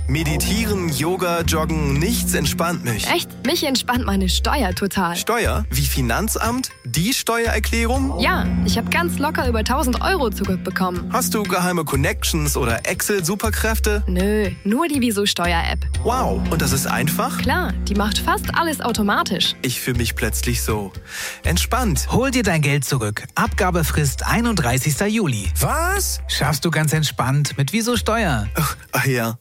Meditieren, Yoga, Joggen, nichts entspannt mich. Echt? Mich entspannt meine Steuer total. Steuer? Wie Finanzamt? Die Steuererklärung? Ja, ich habe ganz locker über 1.000 Euro zurückbekommen. Hast du geheime Connections oder Excel-Superkräfte? Nö, nur die Wieso-Steuer-App. Wow, und das ist einfach? Klar, die macht fast alles automatisch. Ich fühle mich plötzlich so entspannt. Hol dir dein Geld zurück. Abgabefrist 31. Juli. Was? Schaffst du ganz entspannt mit Wieso Steuer. Ach ja.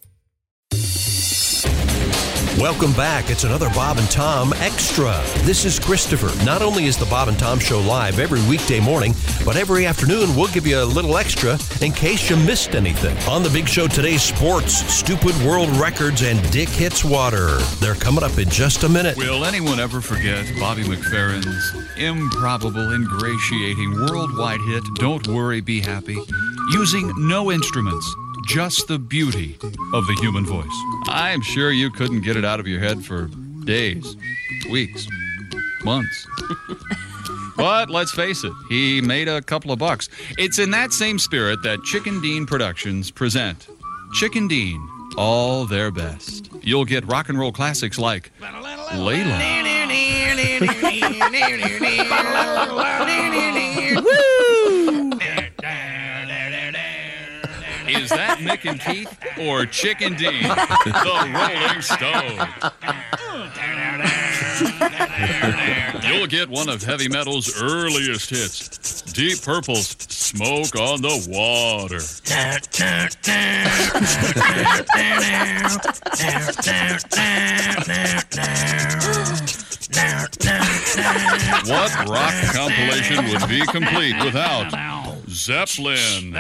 Welcome back. It's another Bob and Tom Extra. This is Christopher. Not only is the Bob and Tom Show live every weekday morning, but every afternoon we'll give you a little extra in case you missed anything. On the big show today, sports, stupid world records, and Dick hits water. They're coming up in just a minute. Will anyone ever forget Bobby McFerrin's improbable, ingratiating worldwide hit, Don't Worry, Be Happy, using no instruments? Just the beauty of the human voice. I'm sure you couldn't get it out of your head for days, weeks, months. But let's face it, he made a couple of bucks. It's in that same spirit that Chicken Dean Productions present Chicken Dean, all their best. You'll get rock and roll classics like Layla. Is that Mick and Keith or Chicken Dean, the Rolling Stone? You'll get one of heavy metal's earliest hits, Deep Purple's Smoke on the Water. What rock compilation would be complete without Zeppelin?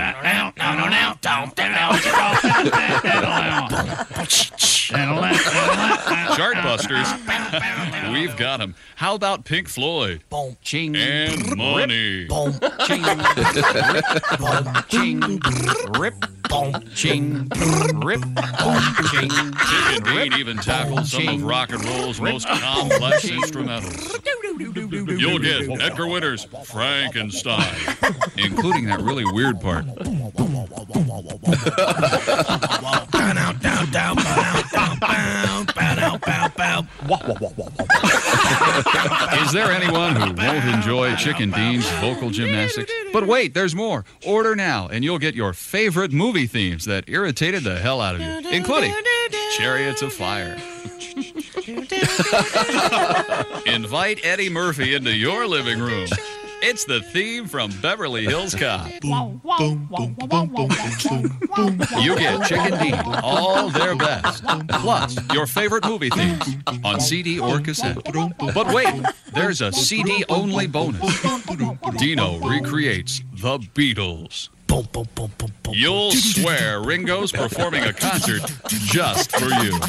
Chartbusters, we've got them. How about Pink Floyd? And Money. Chicken Dean even tackles some of rock and roll's most complex instrumentals. You'll get Edgar Winter's Frankenstein, including that really weird part. Is there anyone who won't enjoy Chicken Dean's vocal gymnastics? But wait, there's more. Order now, and you'll get your favorite movie themes that irritated the hell out of you, including Chariots of Fire. Invite Eddie Murphy into your living room. It's the theme from Beverly Hills Cop. You get Chicken Dean, all their best, plus your favorite movie themes on CD or cassette. But wait, there's a CD-only bonus. Dino recreates the Beatles. You'll swear Ringo's performing a concert just for you.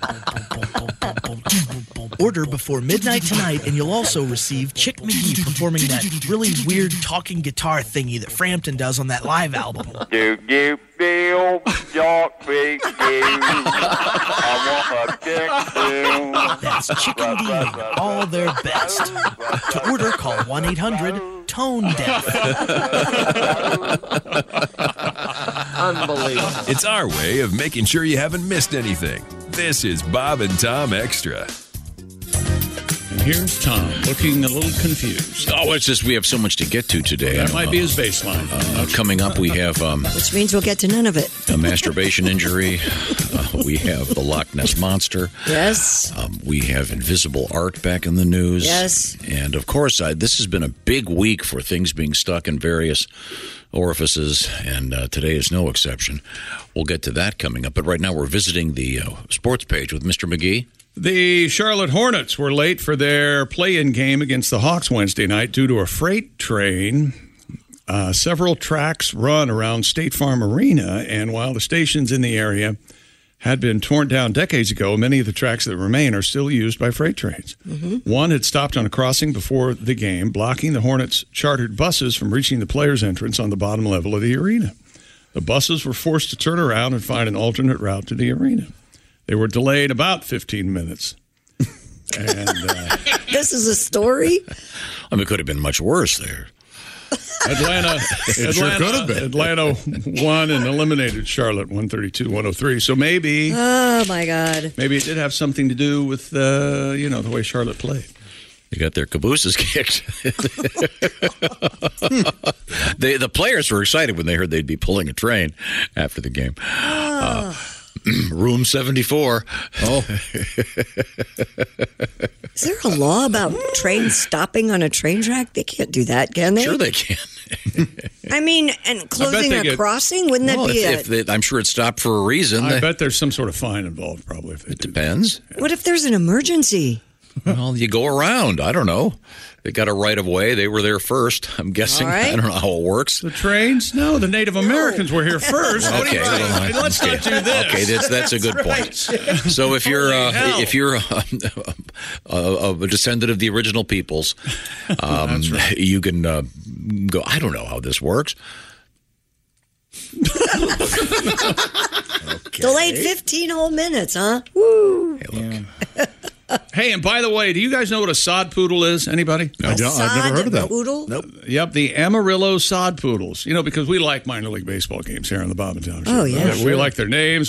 Order before midnight tonight, and you'll also receive Chick McGee performing that really weird talking guitar thingy that Frampton does on that live album. Do you feel Jockfish? I want a chick too. That's Chicken Dean, all their best. To order, call 1-800-TONE-DEAF. Unbelievable. It's our way of making sure you haven't missed anything. This is Bob and Tom Extra. And here's Tom, looking a little confused. Oh, it's just we have so much to get to today. That might be his baseline. Coming up, we have... which means we'll get to none of it. A masturbation injury. We have the Loch Ness Monster. Yes. We have invisible art back in the news. Yes. And, of course, this has been a big week for things being stuck in various orifices, and today is no exception. We'll get to that coming up. But right now we're visiting the sports page with Mr. McGee. The Charlotte Hornets were late for their play-in game against the Hawks Wednesday night due to a freight train. Several tracks run around State Farm Arena, and while the stations in the area had been torn down decades ago, many of the tracks that remain are still used by freight trains. Mm-hmm. One had stopped on a crossing before the game, blocking the Hornets' chartered buses from reaching the players' entrance on the bottom level of the arena. The buses were forced to turn around and find an alternate route to the arena. They were delayed about 15 minutes. And this is a story? I mean, it could have been much worse there. Atlanta won and eliminated Charlotte 132-103. So maybe Oh, my God. Maybe it did have something to do with, the way Charlotte played. They got their cabooses kicked. The players were excited when they heard they'd be pulling a train after the game. Room 74. Oh. Is there a law about trains stopping on a train track? They can't do that, can they? Sure they can. I mean, and closing a crossing? Wouldn't that be I'm sure it stopped for a reason. I bet there's some sort of fine involved, probably. If it depends. What if there's an emergency? Well, you go around. I don't know. They got a right of way. They were there first. I'm guessing. Right. I don't know how it works. The trains? No, the Native Americans were here first. Okay, let's not do this. Okay, that's a good point. So if you're a descendant of the original peoples, right. You can go. I don't know how this works. Delayed 15 whole minutes, huh? Woo! Hey, look. Hey, and by the way, do you guys know what a sod poodle is? Anybody? I've never heard of that. Poodle? Nope. Yep, the Amarillo sod poodles. Because we like minor league baseball games here on the Bob and Tom Show. Oh, yeah. We like their names.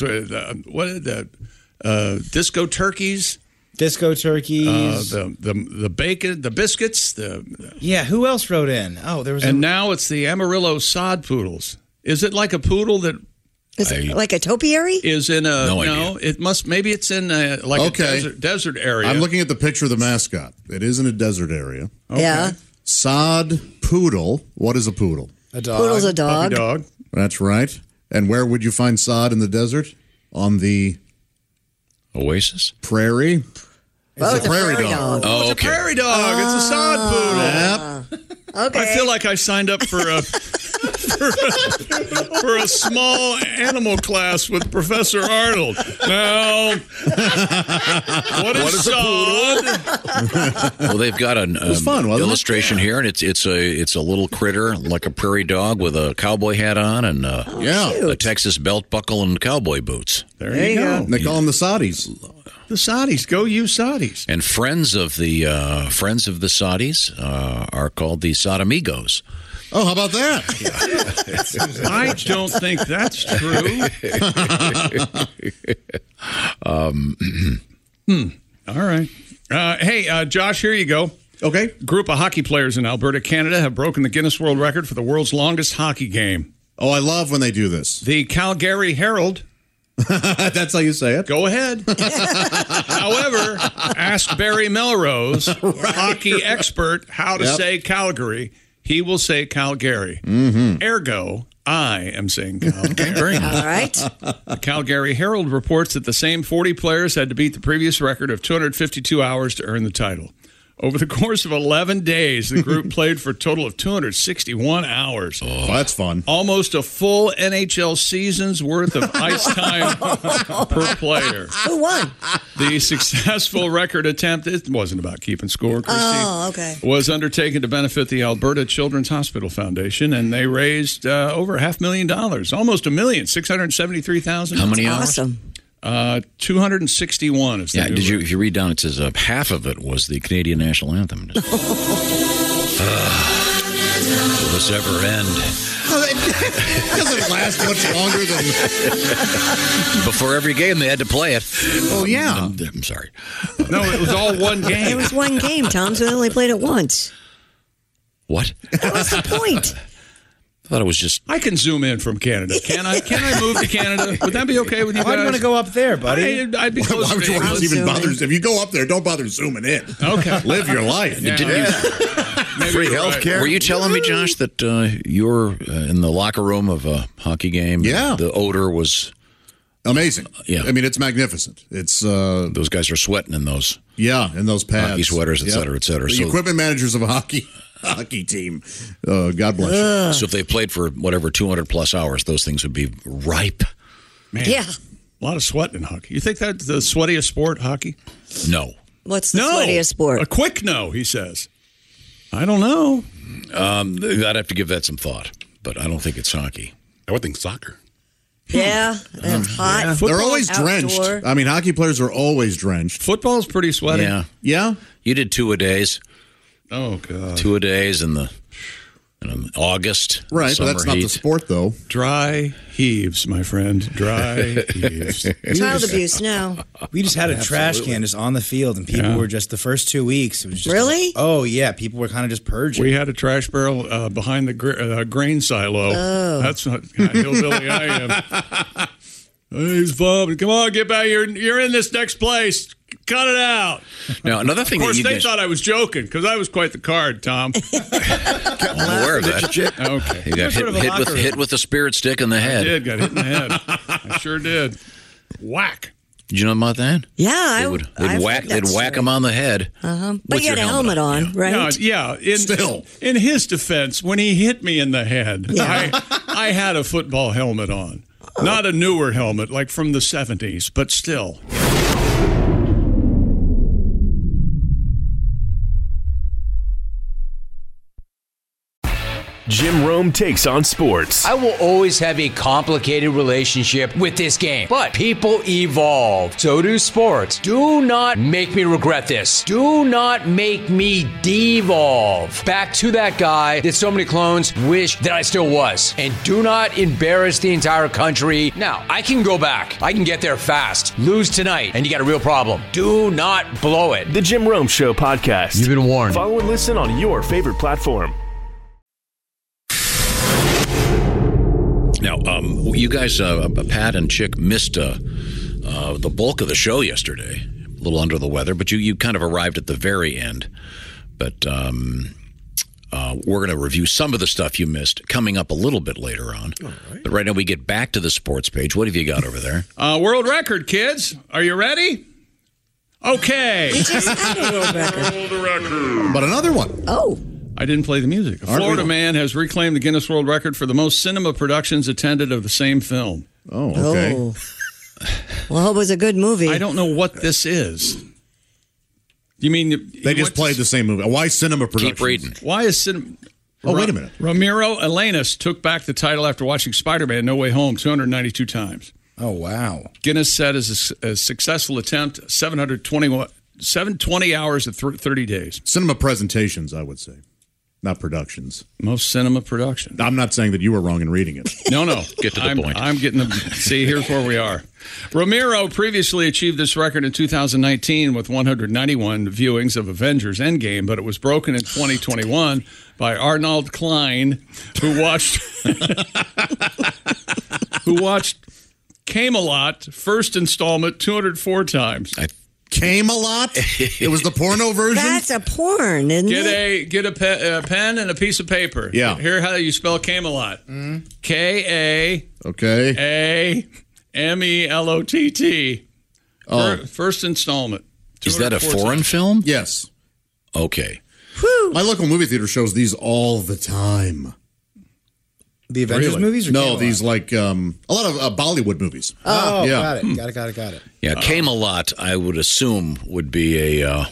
Disco turkeys. Disco turkeys. The bacon, the biscuits. Who else wrote in? Oh, there was. And now it's the Amarillo sod poodles. Is it like a poodle that? Is it like a topiary? Is in a no, it must maybe it's in a desert area. I'm looking at the picture of the mascot. It is in a desert area. Okay. Yeah. Sod poodle. What is a poodle? A dog. Poodle's a dog. Puppy dog. That's right. And where would you find sod in the desert? On the oasis? Prairie. It's a prairie dog. Oh, it's a prairie dog. It's a sod poodle. Yep. Okay. I feel like I signed up for a for a small animal class with Professor Arnold. Now, what is sod? Well, they've got an illustration here, and it's a little critter like a prairie dog with a cowboy hat on and a Texas belt buckle and cowboy boots. There you go. They call them the Saudis. The Saudis. Go you Saudis. And friends of the Saudis are called the Sodomigos. Oh, how about that? I don't think that's true. All right. Hey, Josh, here you go. Okay. A group of hockey players in Alberta, Canada have broken the Guinness World Record for the world's longest hockey game. Oh, I love when they do this. The Calgary Herald. That's how you say it. Go ahead. However, ask Barry Melrose, hockey expert, how to say Calgary. He will say Calgary. Mm-hmm. Ergo, I am saying Calgary. All right. The Calgary Herald reports that the same 40 players had to beat the previous record of 252 hours to earn the title. Over the course of 11 days, the group played for a total of 261 hours. Oh, that's fun. Almost a full NHL season's worth of ice time per player. Who won? The successful record attempt, it wasn't about keeping score, Christine. Oh, okay. Was undertaken to benefit the Alberta Children's Hospital Foundation, and they raised over $500,000, almost $1 million, $673,000. How many hours? Awesome. 261 is the new record. If you read down, it says half of it was the Canadian national anthem. Will this ever end? It doesn't last much longer than... Before every game, they had to play it. Oh, yeah. I'm sorry. No, it was all one game. It was one game, Tom, so they only played it once. What? That was the point. I thought it was just... I can zoom in from Canada. Can I move to Canada? Would that be okay with you guys? Why do you want to go up there, buddy? I'd be close. Why would you want to even bother? If you go up there, don't bother zooming in. Okay. Live your life. Yeah. Free health care. Were you telling me, Josh, that you're in the locker room of a hockey game? Yeah. The odor was... amazing. Yeah. I mean, it's magnificent. It's those guys are sweating in those. Yeah, in those pads. Hockey sweaters, et cetera, et cetera. The equipment managers of a hockey team. God bless you. So if they played for whatever 200 plus hours, those things would be ripe. Man, yeah. A lot of sweat in hockey. You think that's the sweatiest sport, hockey? No. What's the sweatiest sport? A quick no, he says. I don't know. I'd have to give that some thought, but I don't think it's hockey. I would think soccer. Yeah, it's hot. Yeah. They're always drenched. Outdoor. I mean, hockey players are always drenched. Football's pretty sweaty. Yeah. Yeah? You did 2-a-days. Oh, God. 2-a-days and the And in August, right? But that's not the sport, though. Dry heaves, my friend. Dry heaves. Child abuse now. We just had a trash can just on the field, and people were just the first 2 weeks. It was just really? Oh yeah, people were kind of just purging. We had a trash barrel behind the grain silo. Oh. That's what kind of hillbilly I am. He's vomiting. Come on, get back. You're in this next place. Cut it out. Now, another thing. Of course, they thought I was joking because I was quite the card, Tom. I'm aware of that. Okay. You got hit with the spirit stick in the head. I did. Got hit in the head. I sure did. Whack. Did you know about that? Yeah, they'd whack him on the head. But you had a helmet on, right? Yeah. In his defense, when he hit me in the head, I had a football helmet on. Not a newer helmet, like from the 70s, but still. Jim Rome takes on sports. I will always have a complicated relationship with this game, but people evolve. So do sports. Do not make me regret this. Do not make me devolve back to that guy that so many clones wish that I still was. And do not embarrass the entire country. Now, I can go back. I can get there fast. Lose tonight, and you got a real problem. Do not blow it. The Jim Rome Show podcast. You've been warned. Follow and listen on your favorite platform. Now, you guys, Pat and Chick, missed the bulk of the show yesterday. A little under the weather, but you kind of arrived at the very end. But we're going to review some of the stuff you missed coming up a little bit later on. All right. But right now we get back to the sports page. What have you got over there? World record, kids. Are you ready? Okay. We just had a world record. But another one. Oh. I didn't play the music. A Florida man has reclaimed the Guinness World Record for the most cinema productions attended of the same film. Oh, okay. Oh. Well, it was a good movie. I don't know what this is. You mean they just played the same movie? Why cinema production? Keep reading. Why is cinema? Oh, wait a minute. Ramiro Alanis took back the title after watching Spider-Man: No Way Home 292 times. Oh, wow. Guinness said as a successful attempt, 720 hours of 30 days. Cinema presentations, I would say. Not productions. Most cinema production. I'm not saying that you were wrong in reading it. No. Get to the point. I'm getting see, here's where we are. Ramiro previously achieved this record in 2019 with 191 viewings of Avengers Endgame, but it was broken in 2021 by Arnold Klein, who watched Camelot, first installment, 204 times. Camelot? It was the porno version? That's a porn, isn't it? Get a pen and a piece of paper. Yeah. Here's how you spell Camelot. K-A. Okay. A-M-E-L-O-T-T. Oh. First installment. Is that a foreign film? Yes. Okay. Whew. My local movie theater shows these all the time. The Avengers movies? Or no, Camelot? these like a lot of Bollywood movies. Oh, yeah. Got it. Yeah, Camelot, I would assume, would be a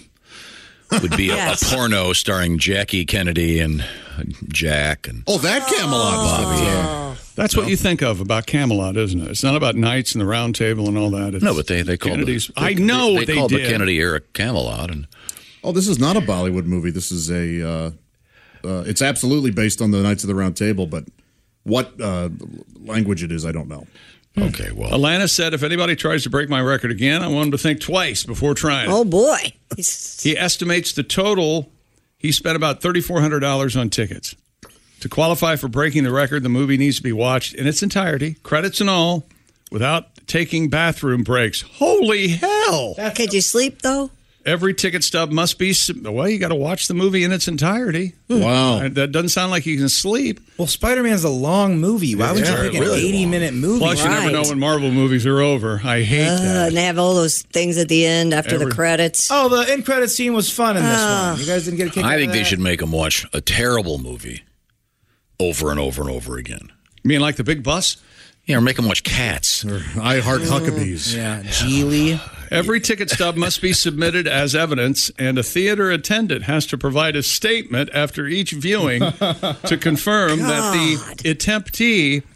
porno starring Jackie Kennedy and Jack and that Camelot Bobby. Yeah. That's what you think of about Camelot, isn't it? It's not about knights and the round table and all that. It's no, but they called Kennedy's. they called the Kennedy era Camelot. And this is not a Bollywood movie. This is it's absolutely based on the Knights of the Round Table, but what language it is, I don't know. Okay, well. Alanis said, if anybody tries to break my record again, I want him to think twice before trying it. Oh, boy. He estimates the total, he spent about $3,400 on tickets. To qualify for breaking the record, the movie needs to be watched in its entirety, credits and all, without taking bathroom breaks. Holy hell! Could you sleep, though? Every ticket stub must be, you got to watch the movie in its entirety. Wow. That doesn't sound like you can sleep. Well, Spider-Man's a long movie. Why would you pick an 80-minute movie? Plus, you never know when Marvel movies are over. I hate that. And they have all those things at the end after the credits. Oh, the end credit scene was fun in this one. You guys didn't get a kick out of that? I think they should make them watch a terrible movie over and over and over again. You mean like The Big Bus? Yeah, or make them watch Cats. Or I Heart Huckabees. Yeah, Geely. Every ticket stub must be submitted as evidence, and a theater attendant has to provide a statement after each viewing to confirm that the attemptee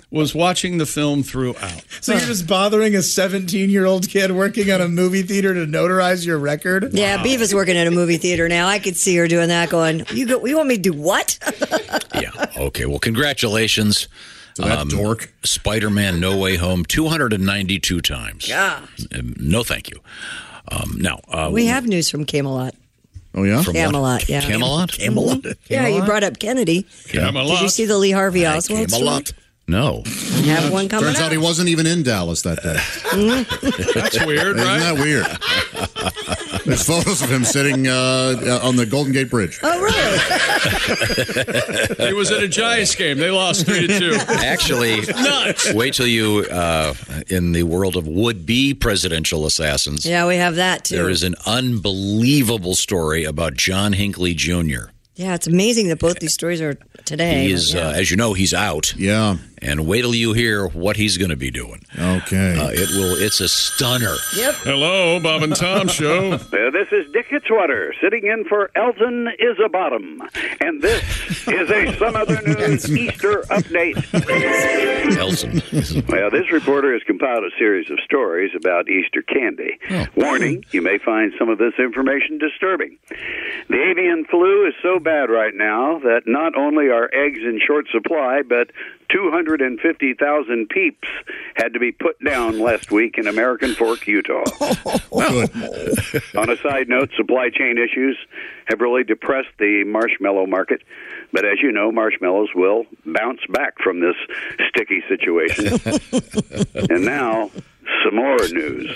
was watching the film throughout. So you're just bothering a 17-year-old kid working at a movie theater to notarize your record? Yeah, Beav is working at a movie theater now. I could see her doing that going, you want me to do what? Yeah, okay. Well, congratulations. To that dork. Spider-Man No Way Home 292 times. Yeah. No, thank you. Now, we have news from Camelot. Oh, yeah? From Camelot, what? yeah. Camelot? Camelot? Yeah, you brought up Kennedy. Camelot. Did you see the Lee Harvey Oswald Camelot. story? No. We have one coming Turns out he wasn't even in Dallas that day. That's weird, right? Isn't that weird? There's photos of him sitting on the Golden Gate Bridge. Oh, really? He was at a Giants game. They lost 3-2. Actually, Nuts. wait till you, in the world of would-be presidential assassins, Yeah, we have that, too. there is an unbelievable story about John Hinckley Jr. Yeah, it's amazing that both these stories are today. He is, as you know, he's out. Yeah. And wait till you hear what he's going to be doing. Okay. It's a stunner. Yep. Hello, Bob and Tom Show. This is Dick Hitzwater sitting in for Elton Isabottom. And this is a Some Other News Easter update. Elton. Well, this reporter has compiled a series of stories about Easter candy. Warning, you may find some of this information disturbing. The avian flu is so bad right now that not only are eggs in short supply, but 250,000 peeps had to be put down last week in American Fork, Utah. On a side note, supply chain issues have really depressed the marshmallow market. But as you know, marshmallows will bounce back from this sticky situation. And now, some more news.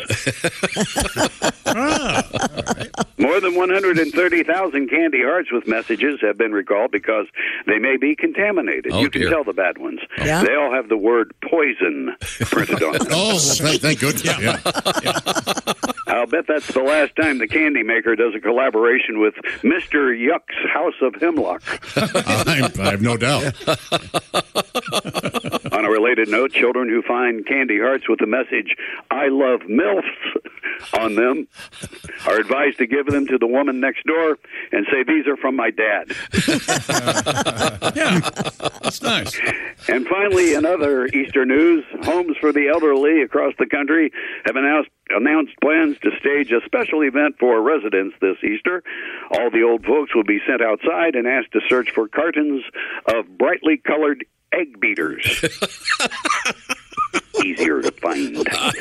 More than 130,000 candy hearts with messages have been recalled because they may be contaminated. You can tell the bad ones. Yeah. They all have the word poison printed on them. Oh, thank goodness. Yeah. I'll bet that's the last time the candy maker does a collaboration with Mr. Yuck's House of Hemlock. I have no doubt. On a related note, children who find candy hearts with the message, I love MILFs, on them are advised to give them to the woman next door and say, these are from my dad. Yeah, that's nice. And finally, in other Easter news, homes for the elderly across the country have announced plans to stage a special event for residents this Easter. All the old folks will be sent outside and asked to search for cartons of brightly colored egg beaters. Easier to find.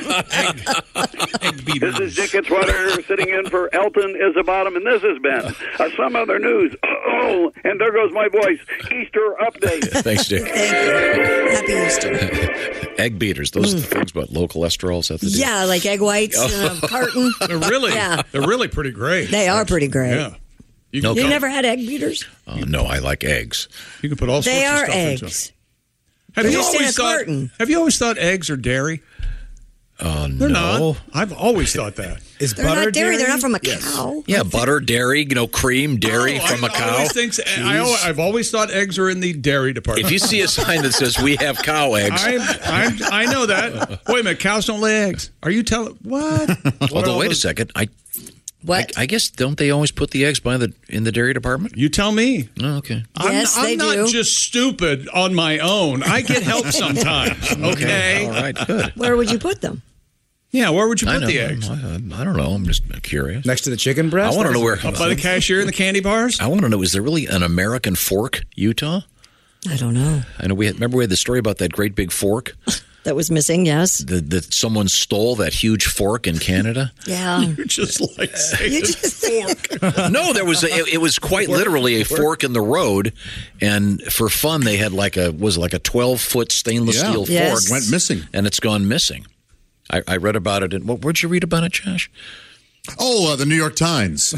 This is Dick Hitzwater sitting in for Elton Isabottom, and this has been Some Other News. Oh, and there goes my voice. Easter update. Thanks, Dick. Thank you. Happy Easter. Egg beaters. Those are the things about low cholesterol. Is that the deal? Yeah, like egg whites, carton. They're really pretty great. They are pretty great. Yeah. You never had egg beaters? No, I like eggs. You can put all sorts of stuff eggs. into them. Have you always thought eggs are dairy? They're not. I've always thought that. Is They're butter not dairy. dairy? They're not from a cow. Yeah, butter, dairy, cream, dairy from a cow. I've always thought eggs are in the dairy department. If you see a sign that says we have cow eggs. I know that. Wait a minute, cows don't lay eggs. Are you telling what? Although, wait a second. What? I guess don't they always put the eggs in the dairy department? You tell me. Oh, okay. Yes, I'm they not do. just stupid on my own. I get help sometimes. Okay. All right. Good. Where would you put them? Yeah. Where would you put the eggs? I don't know. I'm just curious. Next to the chicken breast? I want to know where. Up by the cashier in the candy bars. I want to know: is there really an American Fork, Utah? I don't know. I know. Remember we had the story about that great big fork that was missing. Yes. That someone stole that huge fork in Canada. Yeah. You're just like saying fork. No, there was it was quite literally a fork in the road, and for fun they had like a 12-foot stainless steel fork went missing, and it's gone missing. I read about it. Where'd you read about it, Josh? Oh, the New York Times.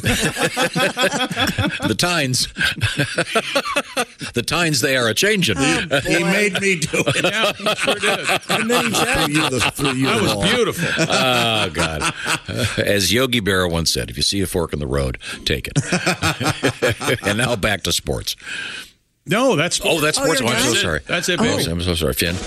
The Times. The Times, they are a-changing. Oh, he made me do it. Yeah, he sure did. And then he that was beautiful. Oh, God. As Yogi Berra once said, if you see a fork in the road, take it. And now back to sports. No, that's sports. Oh, that's sports. Oh, I'm so sorry. That's it, baby. I'm so sorry, Finn.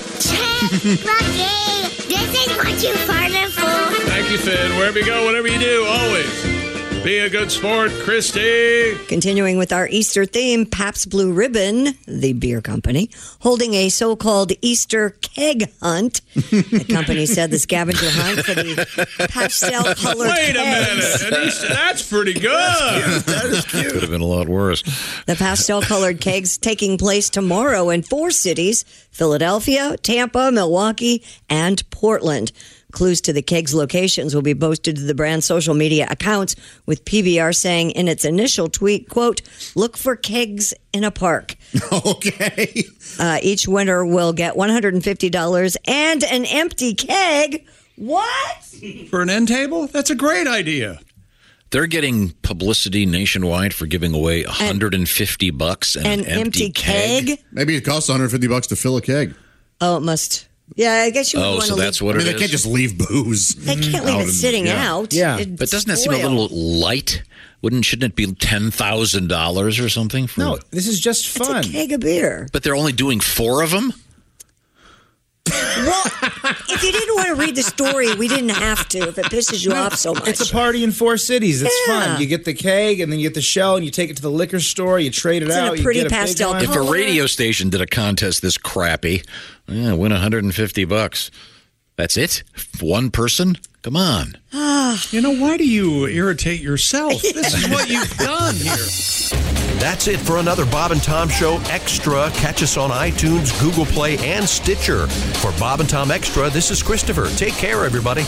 Lucky, this is what you farted for. Thank you, Finn. Wherever you go, whatever you do, always Be a good sport, Christy. Continuing with our Easter theme, Pabst Blue Ribbon, the beer company, holding a so-called Easter keg hunt. The company said the scavenger hunt for the pastel-colored Wait a kegs. minute. That's pretty good. That is cute. Could have been a lot worse. The pastel-colored kegs taking place tomorrow in 4 cities, Philadelphia, Tampa, Milwaukee, and Portland. Clues to the kegs' locations will be posted to the brand's social media accounts, with PBR saying in its initial tweet, quote, "Look for kegs in a park." Okay. Each winner will get $150 and an empty keg. What? For an end table? That's a great idea. They're getting publicity nationwide for giving away $150 and an empty keg. Maybe it costs $150 to fill a keg. Oh, it must. Yeah, I guess you would want to so that's leave. what it is? They can't just leave booze. They can't leave it sitting out. Yeah. It'd But doesn't that seem a spoil. little light? Shouldn't it be $10,000 or something? No, this is just fun. It's a keg of beer. But they're only doing 4 of them? Well, if you didn't want to read the story, we didn't have to. If it pisses you off so much. It's a party in 4 cities. It's Yeah. fun. You get the keg, and then you get the shell, and you take it to the liquor store. You trade it It's in a out. pretty you get pastel a big If one. a radio station did a contest this crappy, win $150. That's it? One person? Come on. Why do you irritate yourself? This is what you've done here. That's it for another Bob and Tom Show Extra. Catch us on iTunes, Google Play, and Stitcher. For Bob and Tom Extra, this is Christopher. Take care, everybody.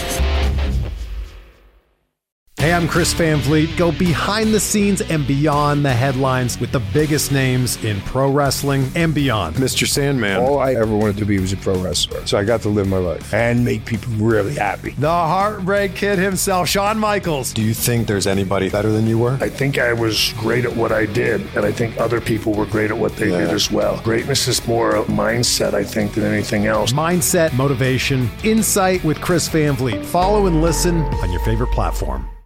Hey, I'm Chris Van Vliet. Go behind the scenes and beyond the headlines with the biggest names in pro wrestling and beyond. Mr. Sandman. All I ever wanted to be was a pro wrestler. So I got to live my life and make people really happy. The Heartbreak Kid himself, Shawn Michaels. Do you think there's anybody better than you were? I think I was great at what I did, and I think other people were great at what they did as well. Greatness is more a mindset, I think, than anything else. Mindset, motivation, insight with Chris Van Vliet. Follow and listen on your favorite platform.